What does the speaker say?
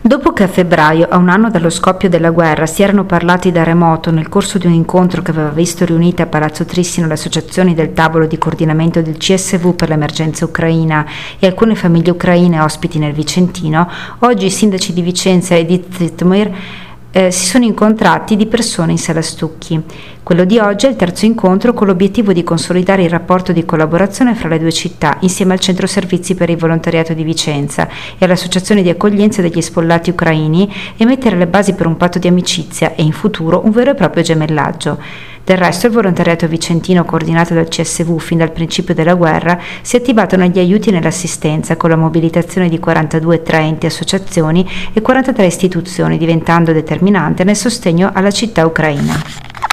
Dopo che a febbraio, a un anno dallo scoppio della guerra, si erano parlati da remoto nel corso di un incontro che aveva visto riunite a Palazzo Trissino le associazioni del tavolo di coordinamento del CSV per l'emergenza ucraina e alcune famiglie ucraine ospiti nel Vicentino, oggi i sindaci di Vicenza e Edith Zitmir si sono incontrati di persona in Sala Stucchi. Quello di oggi è il terzo incontro con l'obiettivo di consolidare il rapporto di collaborazione fra le due città insieme al Centro Servizi per il Volontariato di Vicenza e all'Associazione di accoglienza degli sfollati ucraini e mettere le basi per un patto di amicizia e in futuro un vero e proprio gemellaggio. Del resto il volontariato vicentino coordinato dal CSV fin dal principio della guerra si è attivato negli aiuti e nell'assistenza con la mobilitazione di 42 tra enti, associazioni e 43 istituzioni, diventando determinante nel sostegno alla città ucraina.